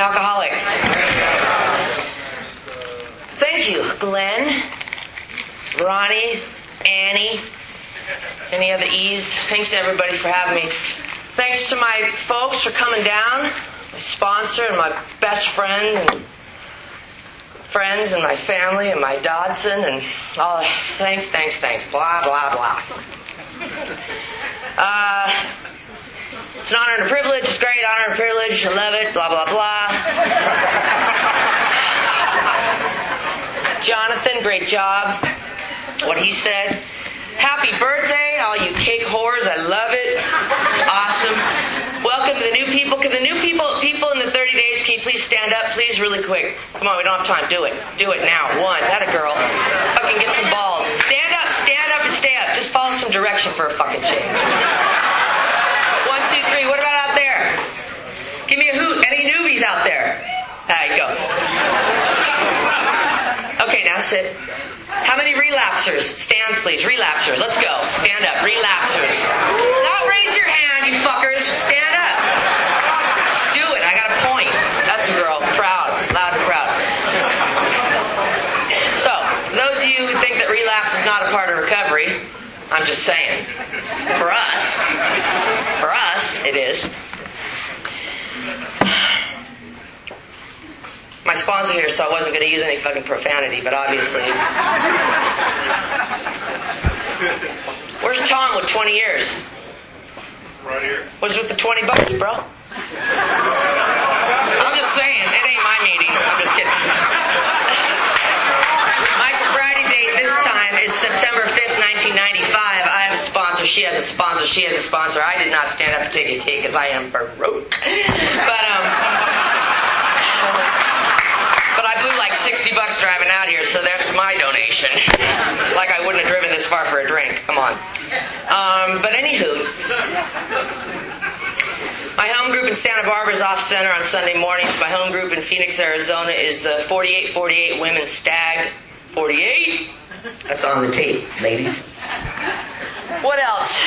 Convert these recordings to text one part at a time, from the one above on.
alcoholic. Thank you, Glenn, Ronnie, Annie, any other E's. Thanks to everybody for having me. Thanks to my folks for coming down, my sponsor and my best friend and friends and my family and my Dodson and all that. Thanks, blah, blah, blah. It's an honor and a privilege. It's great honor and privilege. I love it. Blah, blah, blah. Jonathan, great job. What he said. Happy birthday, all you cake whores. I love it. Awesome. Welcome to the new people. Can the new people in the 30 days, can you please stand up, please, really quick? Come on, we don't have time. Do it. Do it now. One. That a girl. Fucking get some balls. Stand up, and stay up. Just follow some direction for a fucking change. 1, 2, 3. What about out there? Give me a hoot. Any newbies out there? All right, go. Okay, now sit. How many relapsers? Stand, please. Relapsers. Let's go. Stand up. Relapsers. Not raise your hand, you fuckers. Stand up. Just do it. I got a point. That's a girl. Proud. Loud and proud. So, for those of you who think that relapse is not a part of recovery, I'm just saying. For us, it is. My sponsor here, so I wasn't going to use any fucking profanity, but obviously. Where's Tom with 20 years? Right here. What's with the $20, bro? I'm just saying, it ain't my meeting. I'm just kidding. My sobriety date this time is September 5th, 1995. I have a sponsor. She has a sponsor. She has a sponsor. I did not stand up and take a cake because I am broke. But I blew like $60 driving out here, so that's my donation. Like I wouldn't have driven this far for a drink. Come on. But anywho, my home group in Santa Barbara is off center on Sunday mornings. My home group in Phoenix, Arizona is the 48-48 Women's Stag. 48? That's on the tape, ladies. What else?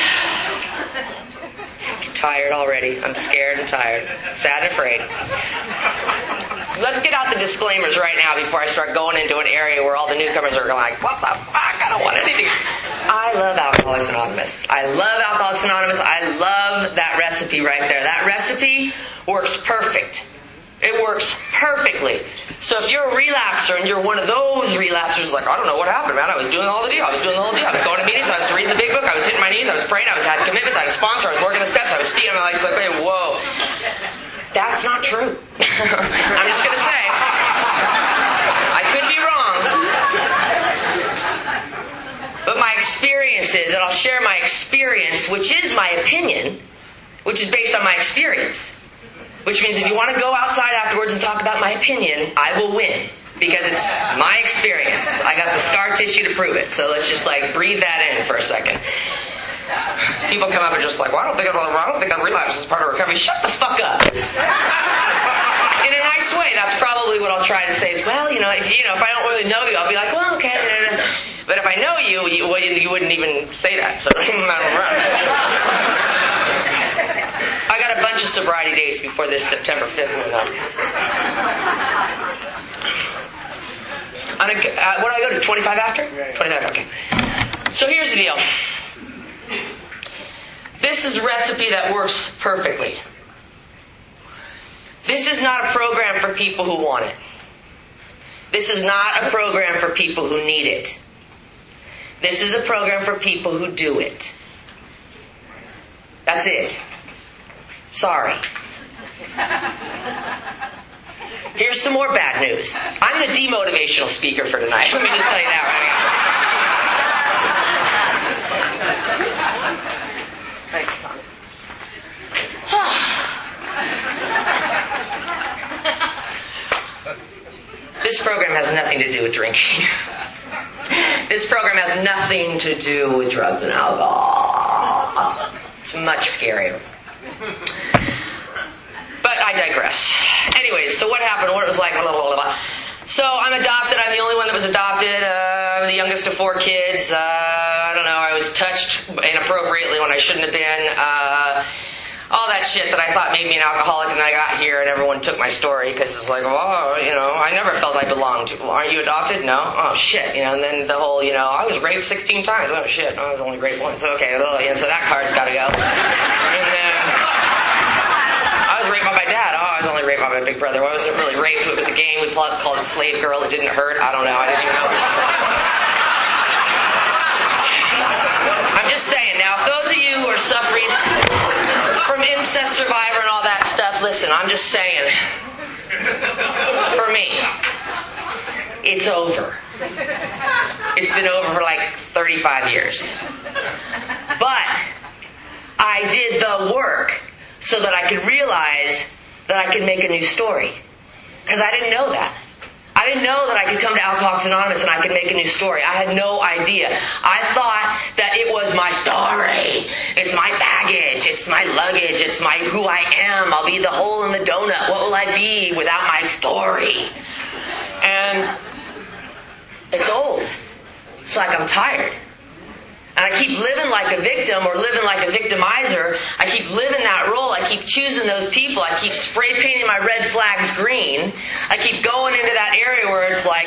I'm tired already. I'm scared and tired. Sad and afraid. Let's get out the disclaimers right now before I start going into an area where all the newcomers are like, what the fuck? I don't want anything. I love Alcoholics Anonymous. I love Alcoholics Anonymous. I love that recipe right there. That recipe works perfect. It works perfectly. So if you're a relapser and you're one of those relapsers, like, I don't know what happened, man. I was doing all the deal. I was going to meetings. I was reading the big book. I was hitting my knees. I was praying. I had commitments. I had a sponsor. I was working the steps. I was speaking. I'm like, wait, whoa. That's not true. I'm just going to say. I could be wrong. But my experience is, and I'll share my experience, which is my opinion, which is based on my experience. Which means if you want to go outside afterwards and talk about my opinion, I will win. Because it's my experience. I got the scar tissue to prove it. So let's just breathe that in for a second. People come up and just like, well, I don't think that relapse is part of recovery. Shut the fuck up. In a nice way, that's probably what I'll try to say is, well, if I don't really know you, I'll be like, well, okay. But if I know you, you wouldn't even say that. So I got a bunch of sobriety dates before this September 5th one. What do I go to? 25 after? 25, okay. So here's the deal. This is a recipe that works perfectly. This is not a program for people who want it. This is not a program for people who need it. This is a program for people who do it. That's it. Sorry. Here's some more bad news. I'm the demotivational speaker for tonight. Let me just tell you that right now. Thanks, Tom. This program has nothing to do with drinking. This program has nothing to do with drugs and alcohol. It's much scarier. But I digress. Anyways, so what happened? What it was like, blah, blah, blah, blah. So I'm adopted. I'm the only one that was adopted. I'm the youngest of 4 kids. I don't know. I was touched inappropriately when I shouldn't have been. all that shit that I thought made me an alcoholic, and then I got here and everyone took my story because it's like, oh, I never felt I belonged. Aren't you adopted? No? Oh, shit. And then the whole, I was raped 16 times. Oh, shit. I was only raped once. Okay, so that card's got to go. And then I was raped by my dad. Oh, I was only raped by my big brother. What was it really rape? It was a game we called it Slave Girl. It didn't hurt. I don't know. I didn't even know. I'm just saying. Now, if those of you who are suffering from incest survivor and all that stuff, listen, I'm just saying. For me, it's over. It's been over for like 35 years. But I did the work so that I could realize that I could make a new story. Because I didn't know that. I didn't know that I could come to Alcoholics Anonymous and I could make a new story. I had no idea. I thought that it was my story. It's my baggage. It's my luggage. It's my who I am. I'll be the hole in the donut. What will I be without my story? And it's old. It's like I'm tired. And I keep living like a victim or living like a victimizer. I keep living that role. I keep choosing those people. I keep spray painting my red flags green. I keep going into that area where it's like,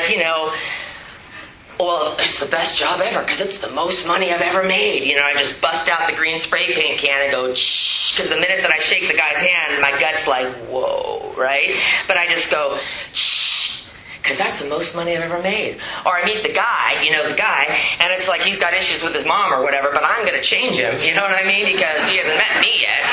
well, it's the best job ever because it's the most money I've ever made. I just bust out the green spray paint can and go, shh, because the minute that I shake the guy's hand, my gut's like, whoa, right? But I just go, shh. Because that's the most money I've ever made. Or I meet the guy, and it's like he's got issues with his mom or whatever, but I'm going to change him, you know what I mean? Because he hasn't met me yet,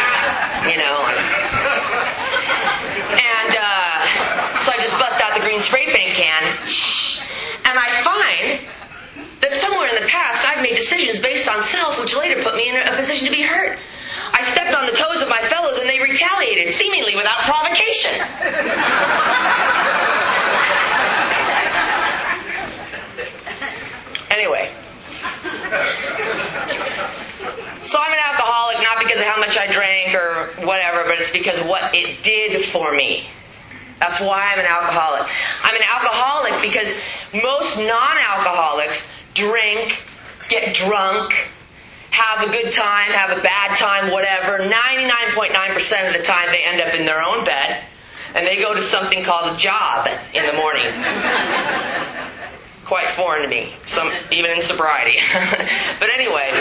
And so I just bust out the green spray paint can, and I find that somewhere in the past I've made decisions based on self, which later put me in a position to be hurt. I stepped on the toes of my fellows and they retaliated, seemingly without provocation. Anyway, so I'm an alcoholic not because of how much I drank or whatever, but it's because of what it did for me. That's why I'm an alcoholic. I'm an alcoholic because most non-alcoholics drink, get drunk, have a good time, have a bad time, whatever. 99.9% of the time they end up in their own bed and they go to something called a job in the morning. Quite foreign to me, even in sobriety. But anyway,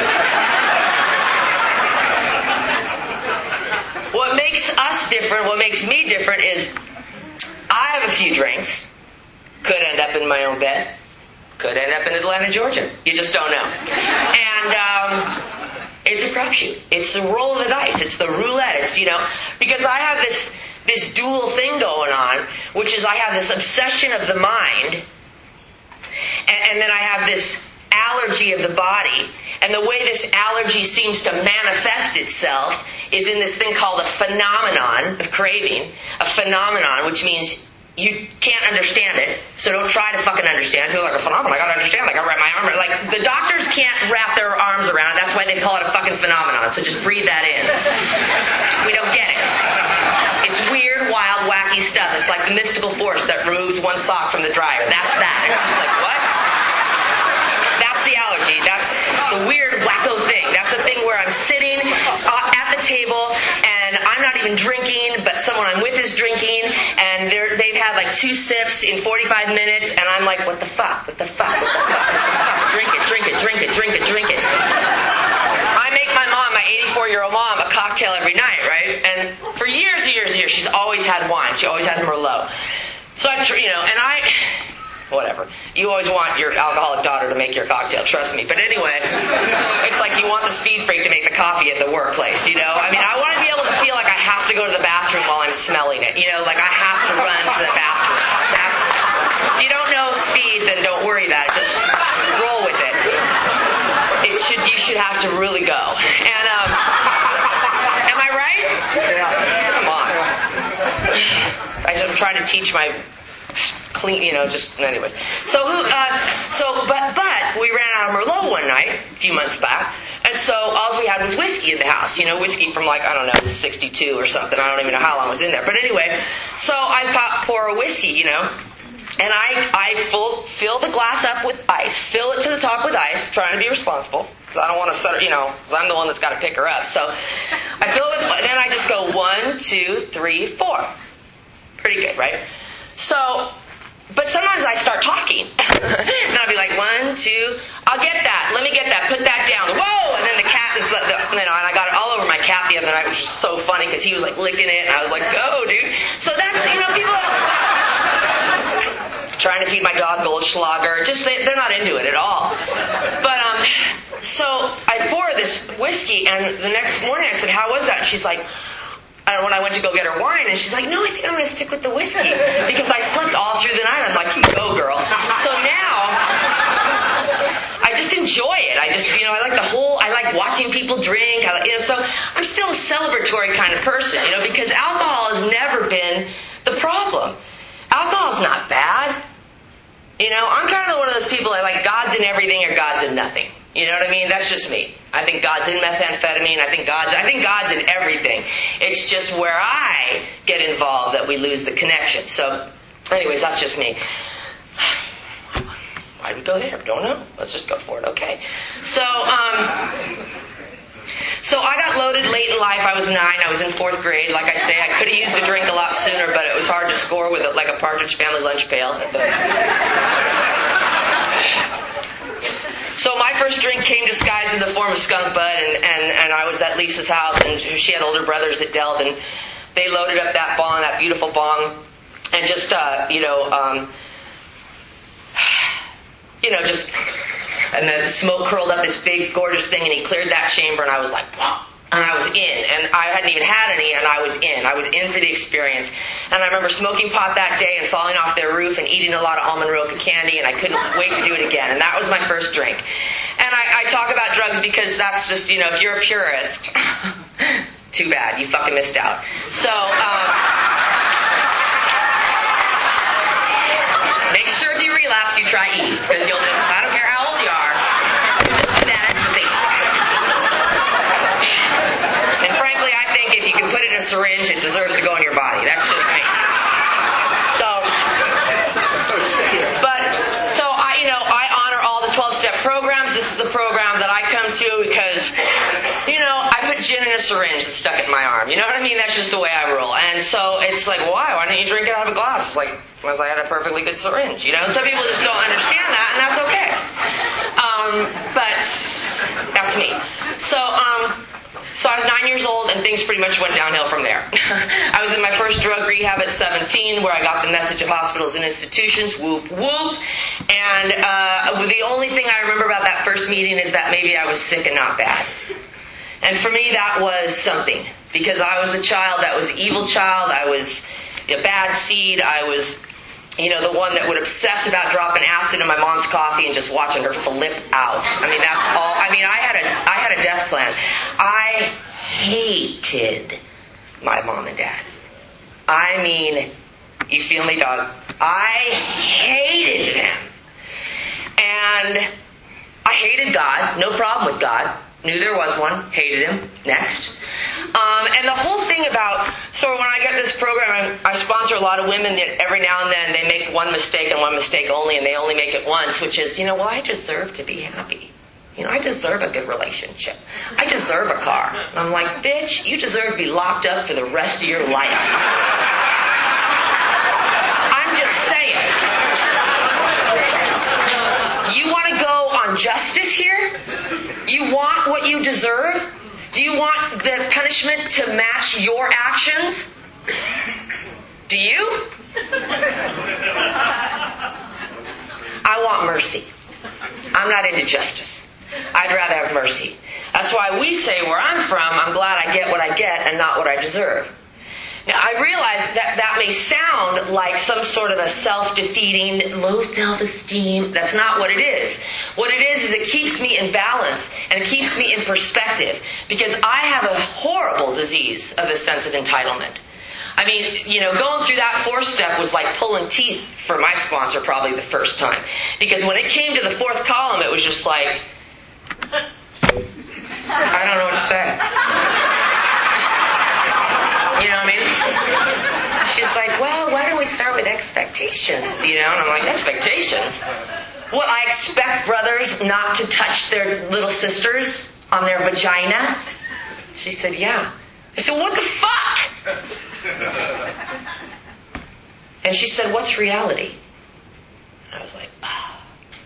what makes us different, what makes me different is I have a few drinks, could end up in my own bed, could end up in Atlanta, Georgia. You just don't know. And it's a crapshoot. It's the roll of the dice. It's the roulette. It's, because I have this dual thing going on, which is I have this obsession of the mind. And then I have this allergy of the body. And the way this allergy seems to manifest itself is in this thing called a phenomenon of craving. A phenomenon, which means you can't understand it, so don't try to fucking understand. People are like, a phenomenon, I gotta understand, I gotta wrap my arm around. Like, the doctors can't wrap their arms around it, that's why they call it a fucking phenomenon, so just breathe that in. We don't get it. It's weird, wild, wacky stuff. It's like the mystical force that removes one sock from the dryer. That's that. It's just like, what? That's the allergy. That's the weird, wacko thing. That's the thing where I'm sitting at the table and I'm not even drinking, but someone I'm with is drinking, and they've had like 2 sips in 45 minutes, and I'm like, what the fuck? What the fuck? What the fuck? What the fuck? Drink it, drink it, drink it, drink it, drink it. I make my mom, my 84-year-old mom, a cocktail every night, right? And for years and years and years, she's always had wine. She always has Merlot. So whatever. You always want your alcoholic daughter to make your cocktail, trust me. But anyway, it's like you want the speed freak to make the coffee at the workplace, I mean, I want to be able to feel like I have to go to the bathroom while I'm smelling it. Like I have to run to the bathroom. If you don't know speed, then don't worry about it. Just roll with it. You should have to really go. And, am I right? Yeah. Come on. I'm trying to teach my clean, anyways. But we ran out of Merlot one night, a few months back, and so all we had was whiskey in the house, whiskey from 62 or something. I don't even know how long it was in there. But anyway, so I pour a whiskey, And I fill the glass up with ice, fill it to the top with ice, trying to be responsible, because I don't want to set her, because I'm the one that's got to pick her up. So I fill it, and then I just go 1, 2, 3, 4. Pretty good, right? So, but sometimes I start talking. And I'll be like, 1, 2, I'll get that. Let me get that. Put that down. Whoa! And then the cat is, and I got it all over my cat the other night, which was so funny because he was like licking it, and I was like, go, dude. So that's, people trying to feed my dog Goldschlager. Just, they're not into it at all. But, so I pour this whiskey, and the next morning I said, how was that? And she's like, when I went to go get her wine, and she's like, no, I think I'm going to stick with the whiskey. Because I slept all through the night. I'm like, you go, girl. So now, I just enjoy it. I just, I like watching people drink. So I'm still a celebratory kind of person, because alcohol has never been the problem. Alcohol's not bad. I'm kind of one of those people that like God's in everything or God's in nothing. You know what I mean? That's just me. I think God's in methamphetamine. I think God's in everything. It's just where I get involved that we lose the connection. So, anyways, that's just me. Why did we go there? Don't know. Let's just go for it. Okay. So I got loaded late in life. I was 9. I was in 4th grade. Like I say, I could have used a drink a lot sooner, but it was hard to score with like a Partridge Family lunch pail. So my first drink came disguised in the form of skunk bud, and I was at Lisa's house, and she had older brothers that dealt, and they loaded up that bong, that beautiful bong, and just, and the smoke curled up this big, gorgeous thing, and he cleared that chamber, and I was like, wow. And I was in, and I hadn't even had any, and I was in. I was in for the experience. And I remember smoking pot that day and falling off their roof and eating a lot of almond roca candy, and I couldn't wait to do it again. And that was my first drink. And I talk about drugs because that's just, if you're a purist, too bad, you fucking missed out. So, make sure if you relapse, you try E, because you'll just, I don't care how old you are, that ecstasy. And frankly, I think if you can put it in a syringe, it deserves to go in your body. That's just me. So I honor all the 12-step programs. This is the program that I come to because, I put gin in a syringe and stuck it in my arm. You know what I mean? That's just the way I roll. And so it's like, why? Why don't you drink it out of a glass? It's like, because I had a perfectly good syringe. Some people just don't understand that, and that's okay. But that's me. So I was 9 years old, and things pretty much went downhill from there. I was in my first drug rehab at 17, where I got the message of hospitals and institutions, whoop, whoop. And the only thing I remember about that first meeting is that maybe I was sick and not bad. And for me, that was something. Because I was the child that was the evil child. I was a bad seed. I was the one that would obsess about dropping acid in my mom's coffee and just watching her flip out. That's all. I had a death plan. I hated my mom and dad. You feel me, dog? I hated them. And I hated God. No problem with God. Knew there was one. Hated him. Next. And the whole thing about, so when I get this program, I sponsor a lot of women that every now and then they make one mistake and one mistake only, and they only make it once, which is, I deserve to be happy. I deserve a good relationship. I deserve a car. And I'm like, bitch, you deserve to be locked up for the rest of your life. I'm just saying. You want to go on justice here? You want what you deserve? Do you want the punishment to match your actions? Do you? I want mercy. I'm not into justice. I'd rather have mercy. That's why we say where I'm from, I'm glad I get what I get and not what I deserve. Now, I realize that may sound like some sort of a self-defeating, low self-esteem. That's not what it is. What it is it keeps me in balance and it keeps me in perspective because I have a horrible disease of the sense of entitlement. Going through that 4th step was like pulling teeth for my sponsor probably the first time. Because when it came to the 4th column, it was just like, I don't know what to say. You know what I mean? She's like, well, why do always start with expectations, And I'm like, expectations? Well, I expect brothers not to touch their little sisters on their vagina. She said, yeah. I said, what the fuck? And she said, what's reality? And I was like, oh.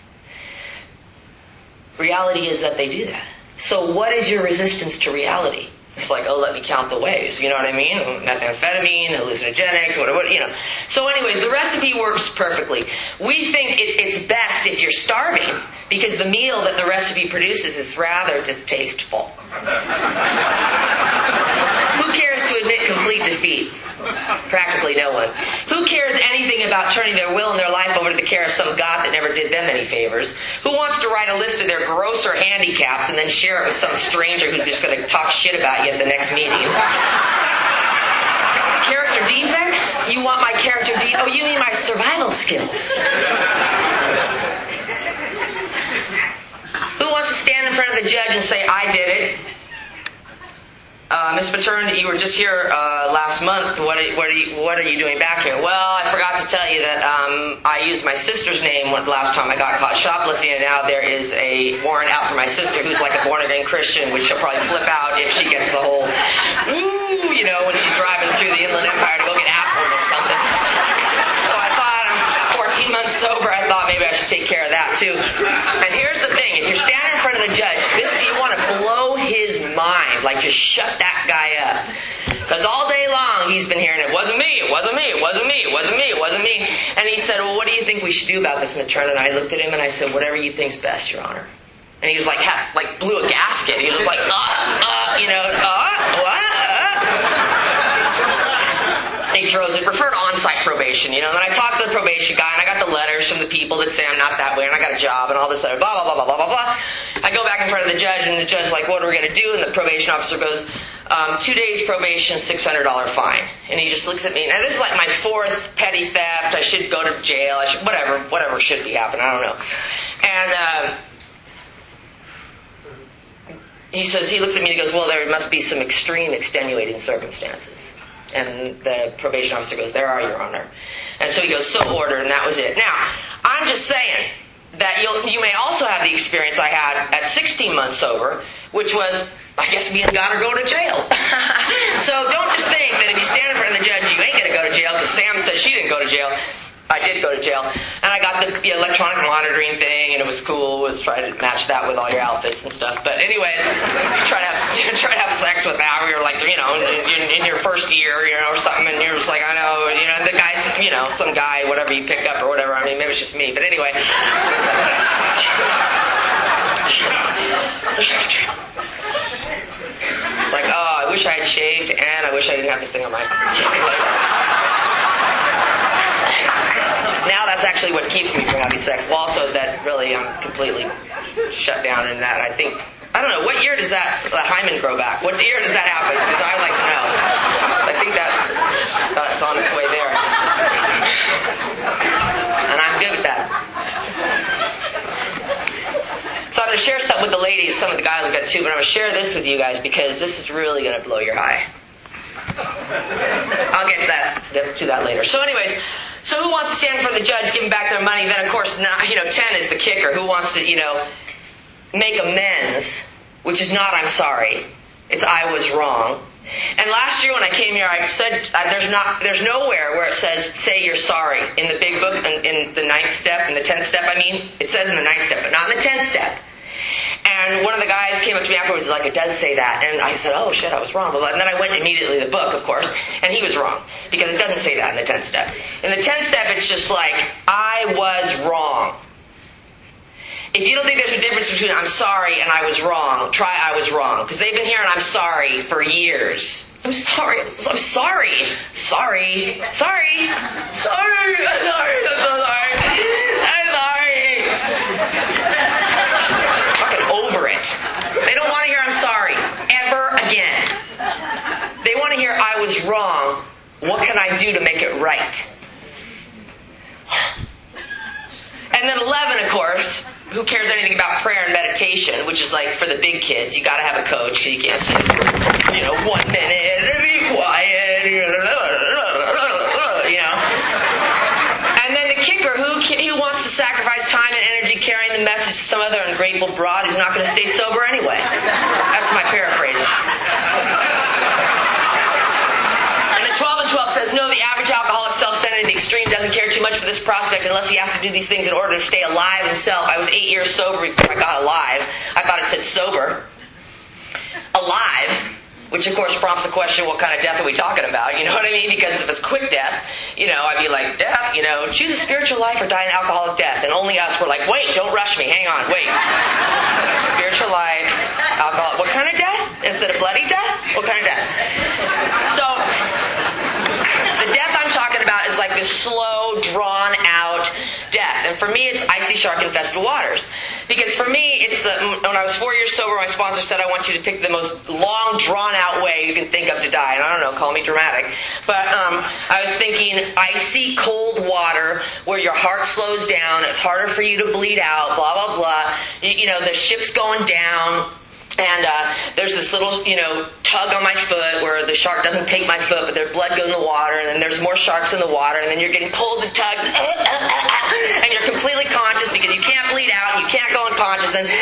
Reality is that they do that. So what is your resistance to reality? It's like, oh, let me count the ways. You know what I mean? Methamphetamine, hallucinogenics, whatever, So anyways, the recipe works perfectly. We think it's best if you're starving because the meal that the recipe produces is rather distasteful. Who cares to admit complete defeat? Practically no one. Who cares anything about turning their will and their life over to the care of some God that never did them any favors? Who wants to write a list of their grosser handicaps and then share it with some stranger who's just going to talk shit about you at the next meeting? Character defects? You want my character Oh, you mean my survival skills? Who wants to stand in front of the judge and say, I did it? Miss Matern, you were just here last month. What are you doing back here? Well, I forgot to tell you that I used my sister's name last time I got caught shoplifting, and now there is a warrant out for my sister who's like a born-again Christian, which she'll probably flip out if she gets the whole, when she's driving through the Inland Empire to go get apples or something. So I thought, I'm 14 months sober, I thought maybe I should take care of that too. And here's the thing, if you're standing in front of the judge, you want to blow his mind, like just shut that guy up. Because all day long he's been hearing, it wasn't me, it wasn't me, it wasn't me, it wasn't me, it wasn't me. And he said, well, what do you think we should do about this, Matern? And I looked at him and I said, whatever you think's best, Your Honor. And he was like, blew a gasket. He was like, what? He throws it, refer to on-site probation, And then I talked to the probation guy, and I got the letters from the people that say I'm not that way, and I got a job, and all this other blah, blah, blah, blah, blah, blah, blah. I go back in front of the judge, and the judge's like, what are we going to do? And the probation officer goes, 2 days probation, $600 fine. And he just looks at me. Now, this is like my 4th petty theft. I should go to jail. I should, whatever should be happening. I don't know. And he looks at me and he goes, well, there must be some extreme extenuating circumstances. And the probation officer goes, there are, Your Honor. And so he goes, so ordered, and that was it. Now, I'm just saying that you may also have the experience I had at 16 months sober, which was, I guess, me and God are going to jail. So don't just think that if you stand in front of the judge, you ain't going to go to jail, because Sam said she didn't go to jail. I did go to jail. And I got the electronic monitoring thing, and it was cool. It was trying to match that with all your outfits and stuff. But anyway, try to have sex with that. We were like, in your first year, or something, and you're just like, I know, the guy's, some guy, whatever you pick up or whatever. I mean, maybe it's just me. But anyway. It's like, oh, I wish I had shaved, and I wish I didn't have this thing on my... Now that's actually what keeps me from having sex. Well, also that really I'm completely shut down in that. I don't know, what year does the hymen grow back? What year does that happen? Because I'd like to know. I think that's on its way there. And I'm good with that. So I'm going to share something with the ladies. Some of the guys will get too, but I'm going to share this with you guys because this is really going to blow your high. I'll get to that later. So anyways, so who wants to stand in front of the judge, give them back their money? Then, of course, 10 is the kicker. Who wants to, make amends, which is not I'm sorry. It's I was wrong. And last year when I came here, I said there's nowhere where it says say you're sorry in the big book, in the 9th step, in the 10th step. I mean, it says in the 9th step, but not in the 10th step. And one of the guys came up to me afterwards, like, it does say that. And I said, oh shit, I was wrong. And then I went immediately to the book, of course, and he was wrong. Because it doesn't say that in the 10th step. In the 10th step, it's just like, I was wrong. If you don't think there's a difference between I'm sorry and I was wrong, try I was wrong. Because they've been hearing I'm sorry for years. I'm sorry. I'm sorry. Sorry. Sorry. Sorry. I'm sorry. I'm sorry. I'm sorry. Fucking over it. They don't want to hear I'm sorry ever again. They want to hear I was wrong. What can I do to make it right? And then 11, of course, who cares anything about prayer and meditation, which is like for the big kids. You got to have a coach because you can't say, 1 minute, be quiet, who wants to sacrifice time and energy carrying the message to some other ungrateful broad who's not going to stay sober anyway? That's my paraphrase. And the 12 and 12 says, no, the average alcoholic, self-centered, the extreme doesn't care too much for this prospect unless he has to do these things in order to stay alive himself. I was 8 years sober before I got alive. I thought it said sober. Alive, which of course prompts the question, what kind of death are we talking about? You know what I mean? Because if it's quick death, I'd be like, death, choose a spiritual life or die an alcoholic death. And only us were like, wait, don't rush me, hang on, wait. Spiritual life, alcohol, what kind of death? Instead of bloody death? What kind of death? So, the death I'm talking about is like this slow, drawn out death. And for me, it's icy shark-infested waters. Because for me, when I was 4 years sober, my sponsor said, I want you to pick the most long, drawn-out way you can think of to die. And I don't know, call me dramatic. But I was thinking icy, cold water where your heart slows down. It's harder for you to bleed out, blah, blah, blah. The ship's going down. And there's this little, tug on my foot where the shark doesn't take my foot, but their blood goes in the water, and then there's more sharks in the water, and then you're getting pulled and tugged, and you're completely conscious because you can't bleed out, and you can't go unconscious. And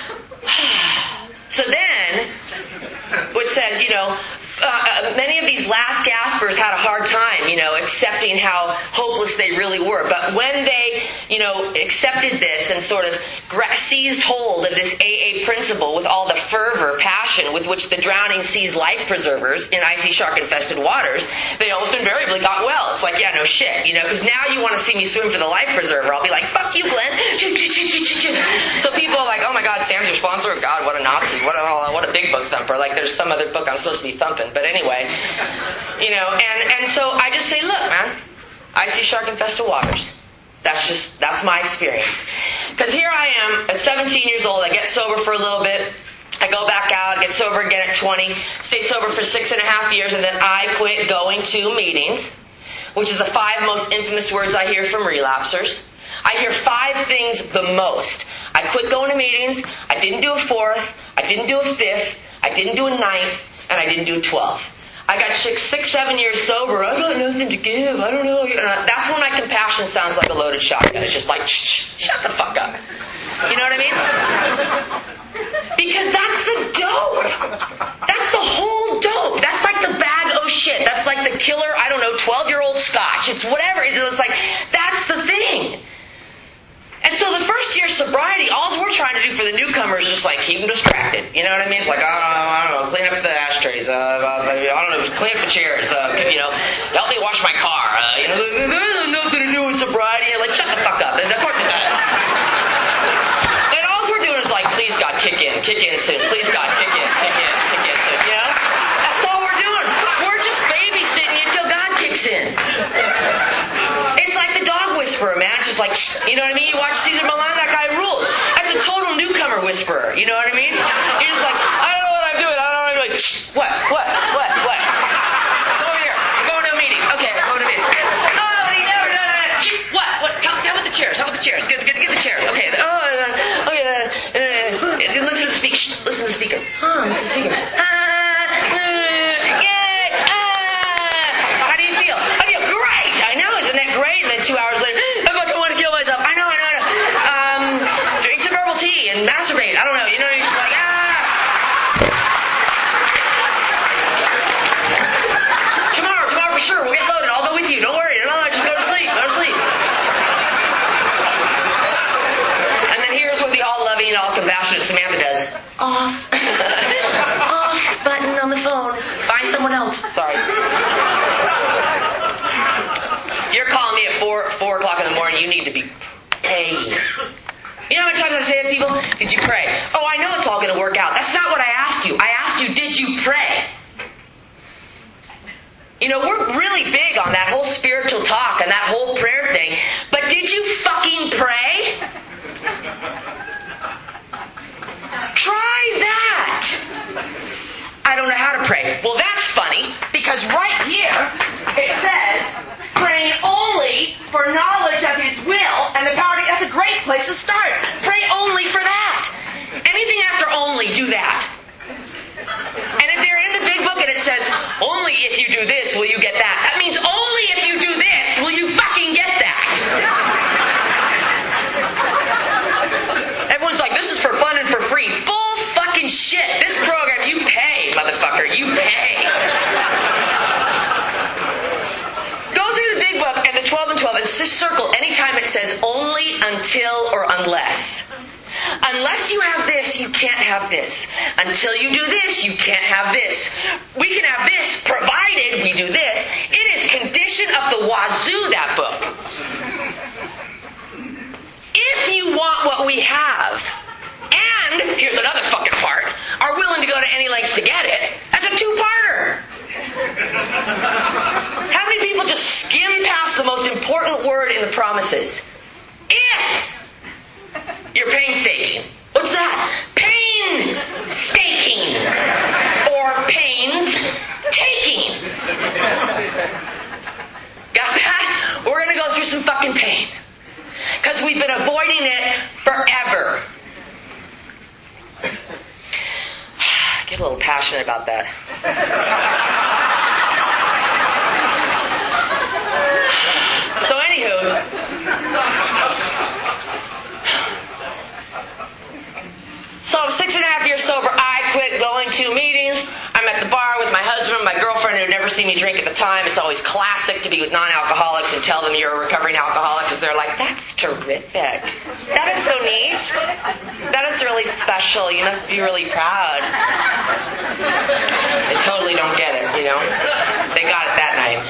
so then, what says, many of these last gaspers had a hard time, accepting how hopeless they really were. But when they, accepted this and sort of seized hold of this AA principle with all the fervor, passion with which the drowning sees life preservers in icy shark-infested waters, they almost invariably got well. It's like, yeah, no shit, because now you want to see me swim for the life preserver. I'll be like, fuck you, Glenn. So people are like, oh my God, Sam's your sponsor? God, what a Nazi. What a big book thumper. Like there's some other book I'm supposed to be thumping. But anyway, and so I just say, look, man, icy shark-infested waters. That's my experience. Because here I am at 17 years old. I get sober for a little bit. I go back out, get sober again at 20, stay sober for 6.5 years, and then I quit going to meetings, which is the 5 most infamous words I hear from relapsers. I hear 5 things the most. I quit going to meetings. I didn't do a 4th. I didn't do a 5th. I didn't do a 9th. And I didn't do a 12th. I got 6-7 years sober. I got nothing to give. I don't know. That's when my compassion sounds like a loaded shotgun. It's just like, shut the fuck up. You know what I mean? Because that's the dope. That's the whole dope. That's like the bag oh shit. That's like the killer, 12-year-old scotch. It's whatever. It's like, that's the thing. And so the first year sobriety, all we're trying to do for the newcomers is just like keep them distracted. You know what I mean? It's like, I don't know, clean up the ashtrays, clean up the chairs, help me wash my car. There's nothing to do with sobriety. You're like, shut the fuck up. And of course it does. And all we're doing is like, please God, kick in soon. Please God, kick in soon. That's all we're doing. We're just babysitting you until God kicks in. It's like the dog whisperer, man. It's just like, you know what I mean? You watch Cesar Millan, that guy rules. That's a total newcomer whisperer. You know what I mean? You're just like, I don't know what I'm doing. I don't know what I'm doing. What? Go over here. I'm going to a meeting. Okay, I'm going to a meeting. Oh, you never done that. What? How about the chairs? Get the chairs. Okay. Listen to the speaker. Listen to the speaker. Listen to the speaker. How do you feel? I feel great. I know. Isn't that great? And then 2 hours later, I fucking want to kill myself. I know. Drink some herbal tea and masturbate. I don't know. You're just like, Tomorrow for sure. We'll get loaded. I'll go with you. Don't worry. No, just go to sleep. And then here's what the all-loving, all-compassionate Samantha does. Off button on the phone. Find someone else. Sorry. You're calling me at 4 o'clock in the morning. You need to be praying. You know how many times I say to people, did you pray? Oh, I know it's all going to work out. That's not what I asked you. I asked you, did you pray? We're really big on that whole spiritual talk and that whole prayer thing. But did you fucking pray? Try that. I don't know how to pray. Well, that's funny, because right here it says, praying only for knowledge of His will and the power to... That's a great place to start. Pray only for that. Anything after only, do that. And if they're in the big book and it says, only if you do this will you get that. That means only if you do this will you fucking get that. yes. Unless you have this, you can't have this. Until you do this, you can't have this. We can have this provided we do this. It is condition up the wazoo, that book. If you want what we have, and, here's another fucking part, are willing to go to any lengths to get it, that's a two-parter. How many people just skim past the most important word in the promises? If you're painstaking. What's that? Painstaking. Or pains taking. Got that? We're going to go through some fucking pain. Because we've been avoiding it forever. I get a little passionate about that. So anywho, so I'm 6.5 years sober. I quit going to meetings. I'm at the bar with my husband, my girlfriend, who had never seen me drink at the time. It's always classic to be with non-alcoholics and tell them you're a recovering alcoholic because they're like, that's terrific. That is so neat. That is really special. You must be really proud. They totally don't get it, you know. They got it that night.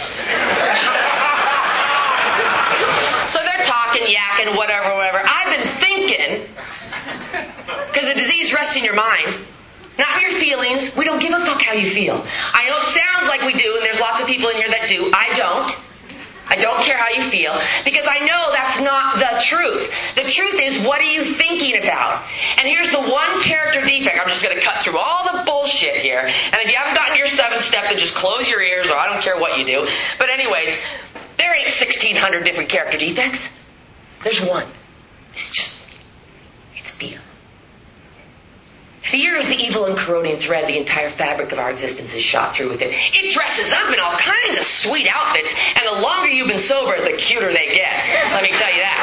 So they're talking, yakking, whatever. I've been thinking, because the disease rests in your mind, not in your feelings. We don't give a fuck how you feel. I know it sounds like we do, and there's lots of people in here that do. I don't. I don't care how you feel, because I know that's not the truth. The truth is, what are you thinking about? And here's the one character defect. I'm just going to cut through all the bullshit here. And if you haven't gotten your 7th step, then just close your ears, or I don't care what you do. But anyways, there ain't 1,600 different character defects. There's one. It's fear. Fear is the evil and corroding thread the entire fabric of our existence is shot through with it. It dresses up in all kinds of sweet outfits, and the longer you've been sober, the cuter they get. Let me tell you that.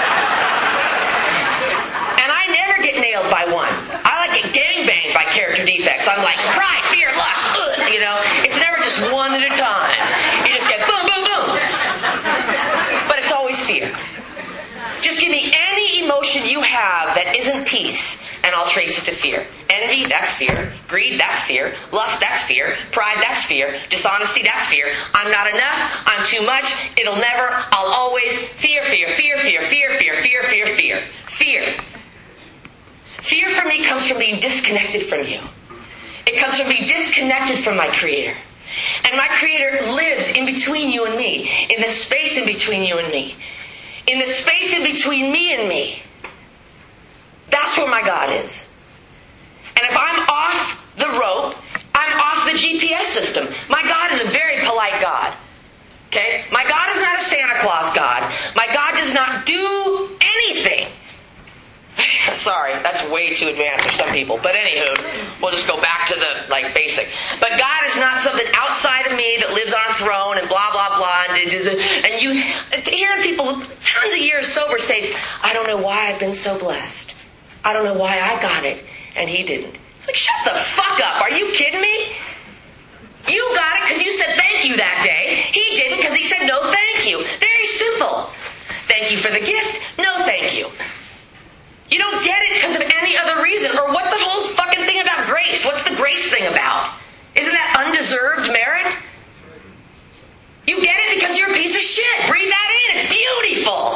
And I never get nailed by one. I like get gangbanged by character defects. I'm like, pride, fear, lust, you know. It's never just one at a time. You just get boom, boom, boom. But it's always fear. Just give me any emotion you have that isn't peace, and I'll trace it to fear. Envy, that's fear. Greed, that's fear. Lust, that's fear. Pride, that's fear. Dishonesty, that's fear. I'm not enough. I'm too much. It'll never. I'll always. Fear, fear, fear, fear, fear, fear, fear, fear, fear. Fear. Fear for me comes from being disconnected from you. It comes from being disconnected from my Creator. And my Creator lives in between you and me. In the space in between you and me. In the space in between me and me. That's where my God is. And if I'm off the rope, I'm off the GPS system. My God is a very polite God. Okay? My God is not a Santa Claus God. My God does not do anything. Sorry, that's way too advanced for some people. But anywho, we'll just go back to the basic. But God is not something outside of me that lives on a throne and blah blah blah. And you hearing people tons of years sober say, I don't know why I've been so blessed. I don't know why I got it and he didn't. It's like, shut the fuck up. Are you kidding me? You got it because you said thank you that day. He didn't because he said no thank you. Very simple. Thank you for the gift. No thank you. You don't get it because of any other reason. Or what the whole fucking thing about grace? What's the grace thing about? Isn't that undeserved merit? You get it because you're a piece of shit. Breathe that in. It's beautiful.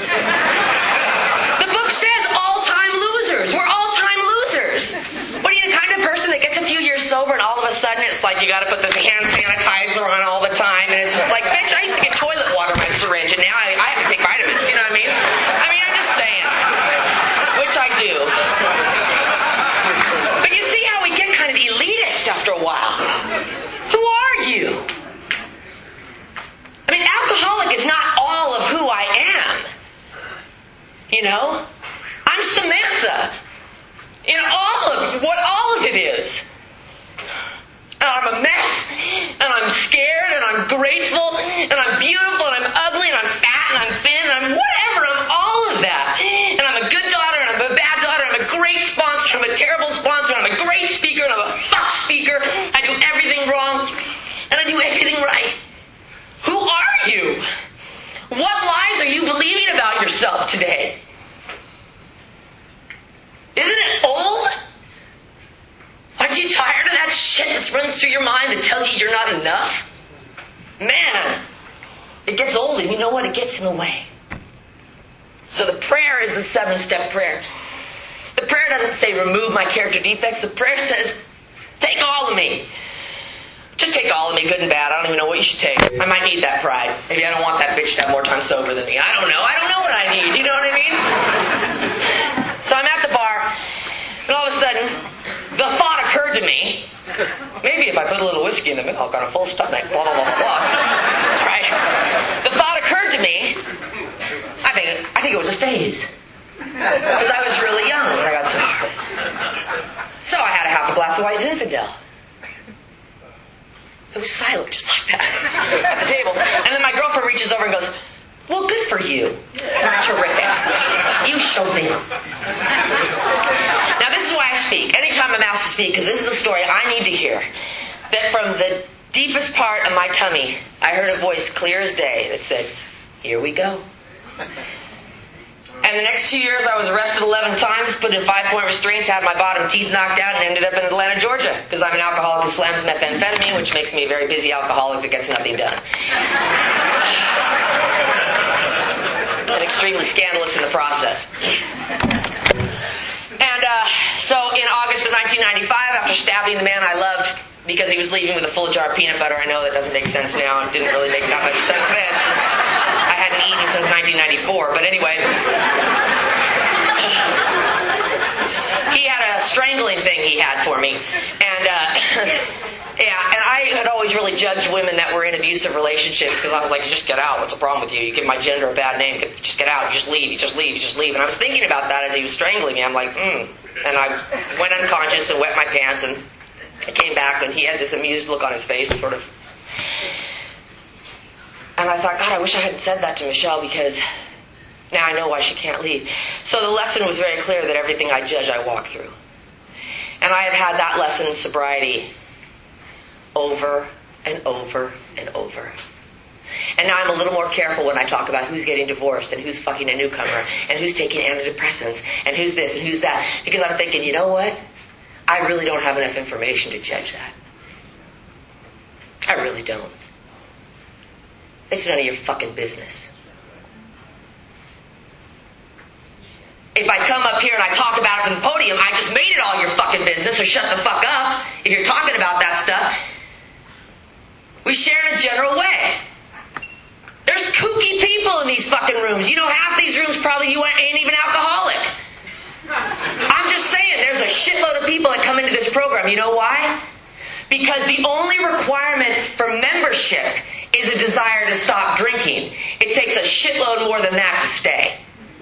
The book says all-time losers. We're all-time losers. What are you, the kind of person that gets a few years sober and all of a sudden it's like you got to put the hand sanitizer on all the time, and it's just like, bitch, I used to get toilet water in my syringe and now I have to take vitamins. You know what I mean? I'm just saying. Which I do. But you see how we get kind of elitist after a while. Who are you? I mean, alcoholic is not all of who I am. You know? I'm Samantha. In what all of it is. And I'm a mess, and I'm scared, and I'm grateful, and I'm beautiful, and I'm ugly, and I'm fat, and I'm thin, and I'm whatever. I'm all of that. And I'm a good daughter, and I'm a bad daughter, and I'm a great sponsor, and I'm a terrible sponsor, and I'm a great speaker, and I'm a fuck speaker. I do everything wrong, and I do everything right. Who are you? What lies are you believing about yourself today? shit that's running through your mind that tells you you're not enough? Man, it gets old, and you know what? It gets in the way. So the prayer is the 7-step prayer. The prayer doesn't say remove my character defects. The prayer says take all of me. Just take all of me, good and bad. I don't even know what you should take. I might need that pride. Maybe I don't want that bitch to have more time sober than me. I don't know. I don't know what I need. You know what I mean? So I'm at the bar, and all of a sudden, the thought occurred to me, maybe if I put a little whiskey in the milk on a full stomach, blah, blah, blah, blah, blah. Right? The thought occurred to me, I think it was a phase. Because I was really young when I got sober. So I had a half a glass of White Zinfandel. It was silent, just like that, at the table. And then my girlfriend reaches over and goes, well, good for you. Terrific. You showed me. Now, this is why I speak. Anytime I'm asked to speak, because this is the story I need to hear, that from the deepest part of my tummy, I heard a voice clear as day that said, here we go. And the next 2 years, I was arrested 11 times, put in 5-point restraints, had my bottom teeth knocked out, and ended up in Atlanta, Georgia. Because I'm an alcoholic who slams methamphetamine, which makes me a very busy alcoholic that gets nothing done. And extremely scandalous in the process. And so in August of 1995, after stabbing the man I loved because he was leaving with a full jar of peanut butter, I know that doesn't make sense now. It didn't really make that much sense then, since I hadn't eaten since 1994. But anyway, he had a strangling thing he had for me. And and I had always really judged women that were in abusive relationships because I was like, just get out. What's the problem with you? You give my gender a bad name. Just get out. You just leave. You just leave. You just leave. And I was thinking about that as he was strangling me. I'm like, And I went unconscious and wet my pants, and I came back, and he had this amused look on his face, sort of. And I thought, God, I wish I hadn't said that to Michelle, because now I know why she can't leave. So the lesson was very clear that everything I judge, I walk through. And I have had that lesson in sobriety over and over and over. And now I'm a little more careful when I talk about who's getting divorced and who's fucking a newcomer and who's taking antidepressants and who's this and who's that. Because I'm thinking, you know what? I really don't have enough information to judge that. I really don't. It's none of your fucking business. If I come up here and I talk about it from the podium, I just made it all your fucking business, so shut the fuck up if you're talking about that stuff. We share in a general way. There's kooky people in these fucking rooms. You know, half these rooms probably you ain't even alcoholic. I'm just saying, there's a shitload of people that come into this program. You know why? Because the only requirement for membership is a desire to stop drinking. It takes a shitload more than that to stay.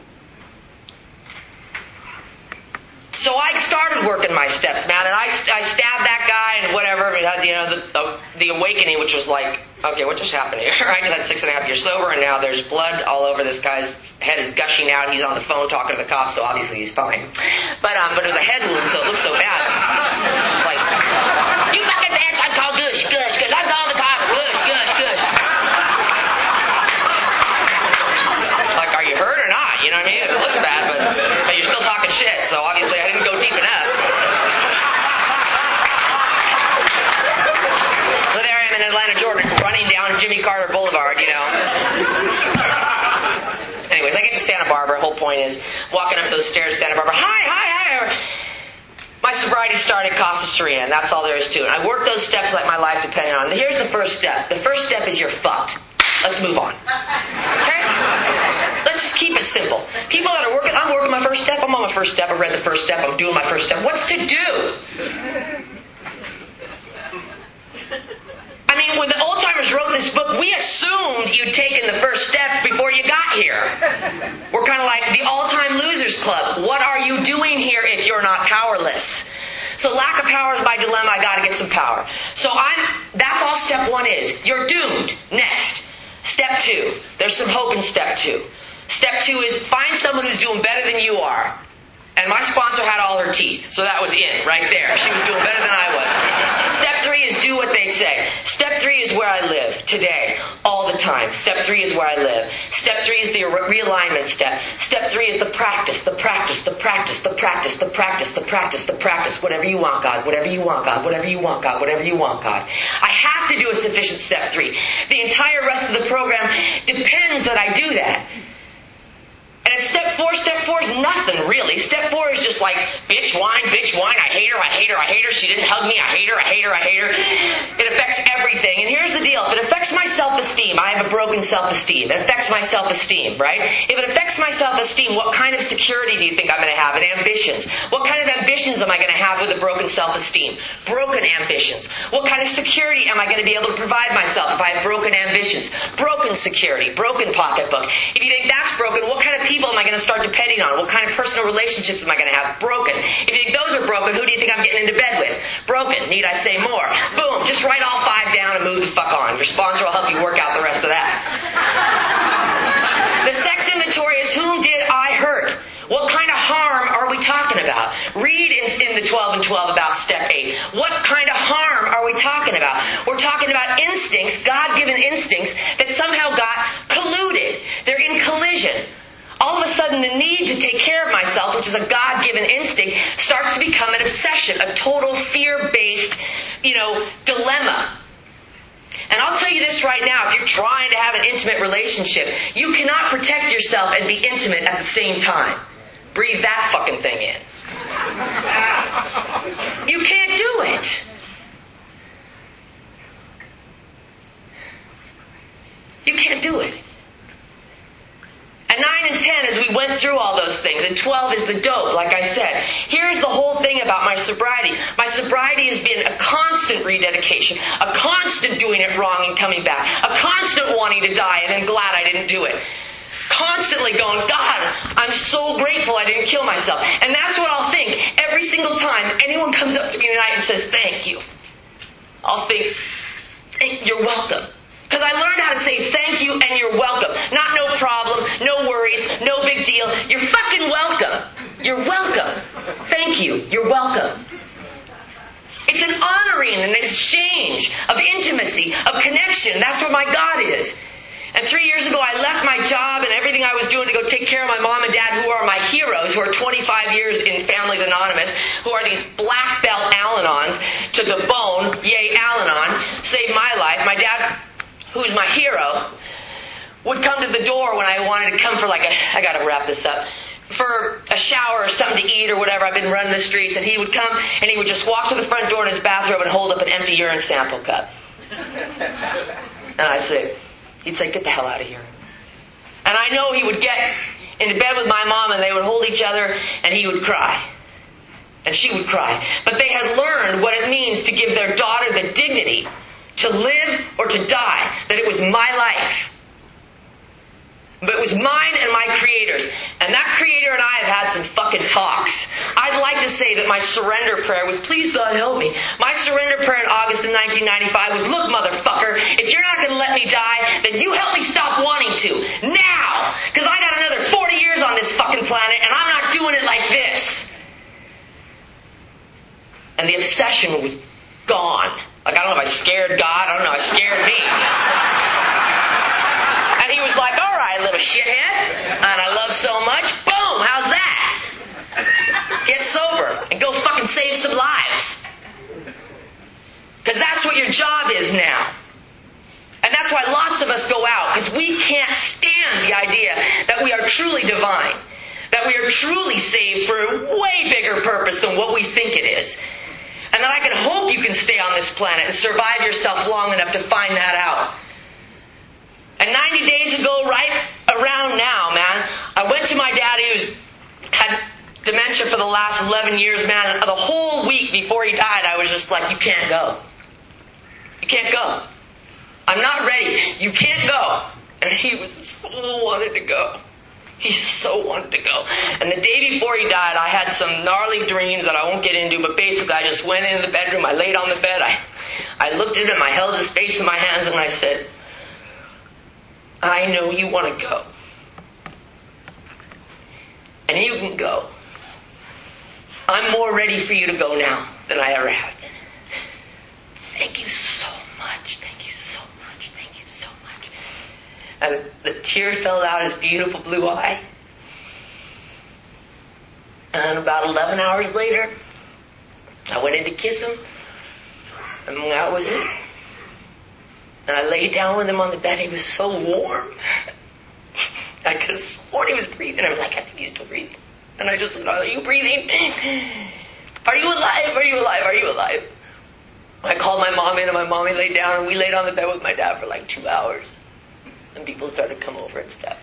So I started working my steps, man, and I stabbed that guy and whatever. You know, the awakening, which was like, okay, what just happened here? I had 6.5 years sober, and now there's blood all over this guy's head is gushing out. He's on the phone talking to the cops, so obviously he's fine. But it was a head wound, so it looked so bad. It's like, you fucking bitch! I'm called Gush, Gush, Gush. I'm calling the cops, Gush, Gush, Gush. Like, are you hurt or not? You know what I mean? It looks bad, but you're still talking shit. So obviously I didn't go deep enough. So there I am in Atlanta, Georgia, running down Jimmy Carter Boulevard, you know. Anyways, I get to Santa Barbara. The whole point is walking up those stairs, Santa Barbara. Hi. My sobriety started at Casa Serena, and that's all there is to it. I work those steps like my life depended on it. Here's the first step. The first step is you're fucked. Let's move on. Okay? Let's just keep it simple. People that are working, I'm working my first step. I'm on my first step. I read the first step. I'm doing my first step. What's to do? I mean, when the old-timers wrote this book, we assumed you'd taken the first step before you got here. We're kind of like the all-time losers club. What are you doing here if you're not powerless? So lack of power is my dilemma. I got to get some power. So that's all step 1 is. You're doomed. Next. Step 2. There's some hope in step 2. Step 2 is find someone who's doing better than you are. And my sponsor had all her teeth. So that was in right there. She was doing better than I was. Step Step 3 is do what they say. Step 3 is where I live today, all the time. Step 3 is where I live. Step 3 is the realignment step. Step 3 is the practice, the practice, the practice, the practice, the practice, the practice, the practice. Whatever you want, God. Whatever you want, God. Whatever you want, God. Whatever you want, God. I have to do a sufficient step 3. The entire rest of the program depends that I do that. And at step 4 is nothing really. Step 4 is just like, bitch, whine, I hate her, she didn't hug me, I hate her. It affects everything. And here's the deal, if it affects my self-esteem, I have a broken self-esteem. It affects my self-esteem, right? If it affects my self-esteem, what kind of security do you think I'm going to have? And ambitions. What kind of ambitions am I going to have with a broken self-esteem? Broken ambitions. What kind of security am I going to be able to provide myself if I have broken ambitions? Broken security. Broken pocketbook. If you think that's broken, what kind of people am I going to start depending on? What kind of personal relationships am I going to have? Broken. If you think those are broken, who do you think I'm getting into bed with? Broken. Need I say more? Boom. Just write all 5 down and move the fuck on. Your sponsor will help you work out the rest of that. The sex inventory is whom did I hurt? What kind of harm are we talking about? Read in the 12 and 12 about step 8. What kind of harm are we talking about? We're talking about instincts, God-given instincts, that somehow got colluded. They're in collision. All of a sudden, the need to take care of myself, which is a God-given instinct, starts to become an obsession, a total fear-based, dilemma. And I'll tell you this right now, if you're trying to have an intimate relationship, you cannot protect yourself and be intimate at the same time. Breathe that fucking thing in. You can't do it. You can't do it. And 9 and 10, as we went through all those things, and 12 is the dope, like I said. Here's the whole thing about my sobriety. My sobriety has been a constant rededication, a constant doing it wrong and coming back, a constant wanting to die and then glad I didn't do it. Constantly going, God, I'm so grateful I didn't kill myself. And that's what I'll think every single time anyone comes up to me tonight and says, thank you. I'll think, you're welcome. Because I learned how to say thank you and you're welcome. Not no problem, no worries, no big deal. You're fucking welcome. You're welcome. Thank you. You're welcome. It's an honoring, an exchange of intimacy, of connection. That's what my God is. And 3 years ago, I left my job and everything I was doing to go take care of my mom and dad, who are my heroes, who are 25 years in Families Anonymous, who are these black belt Al-Anons to the bone. Yay, Al-Anon. Saved my life. My dad, who's my hero, would come to the door when I wanted to come for I gotta wrap this up, for a shower or something to eat or whatever. I've been running the streets, and he would come and he would just walk to the front door in his bathrobe and hold up an empty urine sample cup. And he'd say, get the hell out of here. And I know he would get into bed with my mom and they would hold each other and he would cry. And she would cry. But they had learned what it means to give their daughter the dignity to live or to die, that it was my life. But it was mine and my Creator's. And that Creator and I have had some fucking talks. I'd like to say that my surrender prayer was, please God help me. My surrender prayer in August of 1995 was, look motherfucker, if you're not going to let me die, then you help me stop wanting to. Now! Because I got another 40 years on this fucking planet and I'm not doing it like this. And the obsession was gone. I don't know if I scared God. I don't know if I scared me. And he was like, all right, little shithead. And I love so much. Boom, how's that? Get sober and go fucking save some lives. Because that's what your job is now. And that's why lots of us go out. Because we can't stand the idea that we are truly divine. That we are truly saved for a way bigger purpose than what we think it is. And that I can hope you can stay on this planet and survive yourself long enough to find that out. And 90 days ago, right around now, man, I went to my daddy who's had dementia for the last 11 years, man. And the whole week before he died, I was just like, you can't go. You can't go. I'm not ready. You can't go. And he was so wanted to go. He so wanted to go. And the day before he died, I had some gnarly dreams that I won't get into, but basically I just went into the bedroom, I laid on the bed, I looked at him, I held his face in my hands, and I said, I know you want to go. And you can go. I'm more ready for you to go now than I ever have been. thank you so much. Thank you so much. Thank you so much. And the tear fell out his beautiful blue eye. And about 11 hours later, I went in to kiss him. And that was it. And I laid down with him on the bed. He was so warm. I could have sworn he was breathing. I'm like, I think he's still breathing. And I just said, are you breathing? Are you alive? Are you alive? Are you alive? I called my mom in, and my mommy laid down, and we laid on the bed with my dad for like 2 hours. And people started to come over and stuff.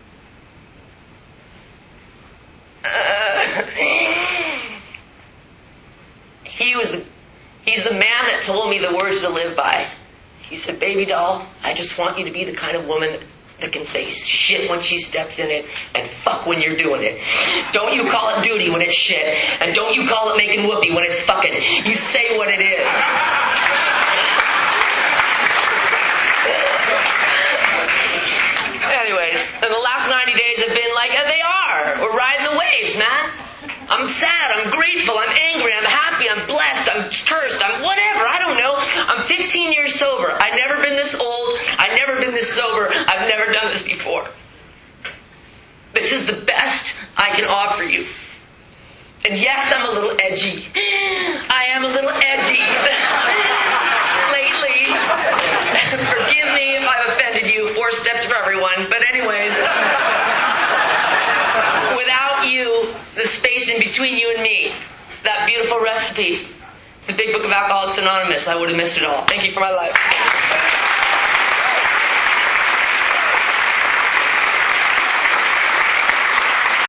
He's the man that told me the words to live by. He said, baby doll, I just want you to be the kind of woman that can say shit when she steps in it and fuck when you're doing it. Don't you call it duty when it's shit, and don't you call it making whoopee when it's fucking. You say what it is. Anyways, and the last 90 days have been like they are. We're riding the waves, man. I'm sad, I'm grateful, I'm angry, I'm happy, I'm blessed, I'm cursed, I'm whatever, I don't know. I'm 15 years sober. I've never been this old, I've never been this sober, I've never done this before. This is the best I can offer you. And yes, I'm a little edgy. I am a little edgy. Lately. Forgive me if I've offended you. 4 steps for everyone. But anyways, without you, the space in between you and me, that beautiful recipe, the Big Book of Alcoholics Anonymous, I would have missed it all. Thank you for my life.